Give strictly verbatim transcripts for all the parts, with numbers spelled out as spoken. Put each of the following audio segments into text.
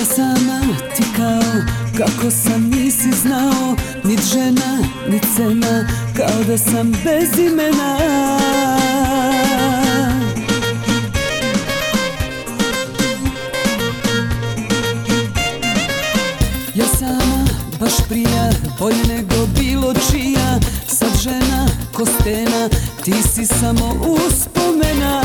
Ja sama ti kao, kako sam nisi znao, nit žena, nit cena, kao da sam bez imena. Ja sama baš prija, bolje nego bilo čija, sad žena ko stena, ti si samo uspomena.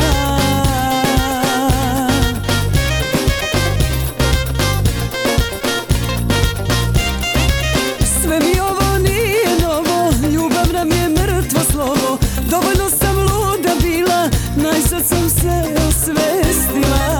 Sve mi ovo nije novo, ljubav nam je mrtvo slovo, dovoljno sam luda bila, najzad sam se osvestila.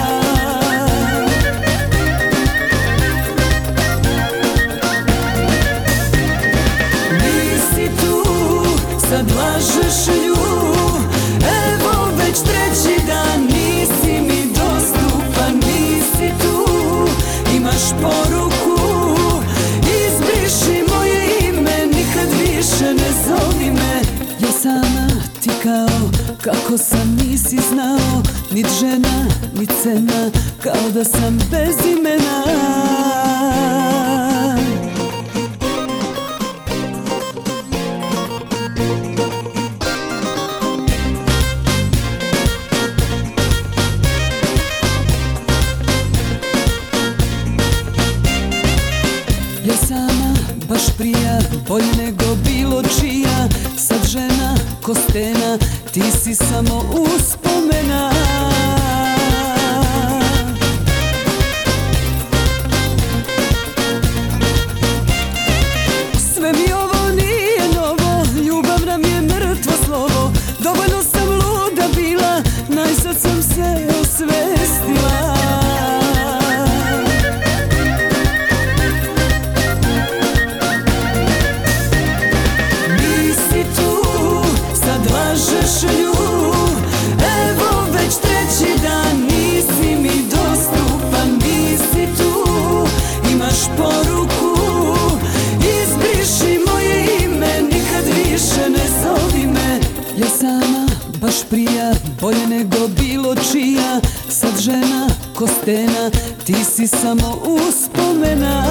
Sad lažeš nju, evo već treći dan, nisi mi dostupan, nisi tu, imaš poruku, izbriši moje ime, nikad više ne zovi me. Ja sama ti kao, kako sam nisi znao, nit žena, nit cena, kao da sam bez imena. Ja sama baš prija, bolje nego bilo čija, sad žena ko stena, ti si samo uspomena. Sve mi ovo nije novo, ljubav nam je mrtvo slovo, dovoljno sam luda bila, najzad sam se osvestila. Lažeš nju, evo već treći dan, nisi mi dostupan, nisi tu, imaš poruku, izbriši moje ime, nikad više ne zovi me. Ja sama baš prija, bolje nego bilo čija, sad žena ko stena, ti si samo uspomena.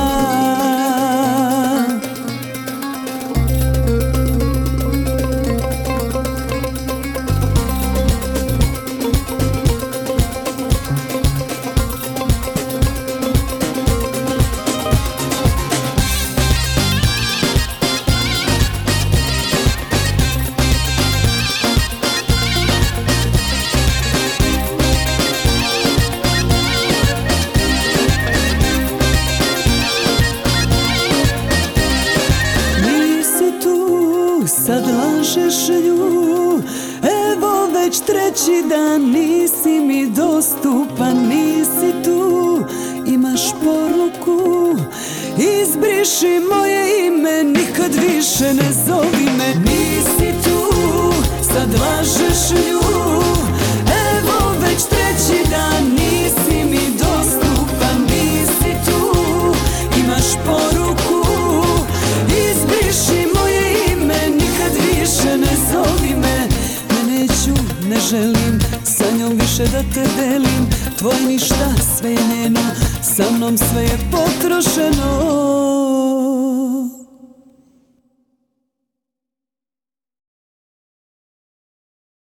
Sad lažeš nju, evo već treći dan, nisi mi dostupan, nisi tu, imaš poruku, izbriši moje ime, nikad više ne zovi me. Nisi tu, sad lažeš nju, evo već treći dan, nisi mi dostupan, nisi tu, imaš poruku, izbriši moje ime, nikad više ne zovi me. Ne, neću, ne želim sa njom više da te delim, tvoje ništa, sve je njeno, sa mnom sve je potrošeno.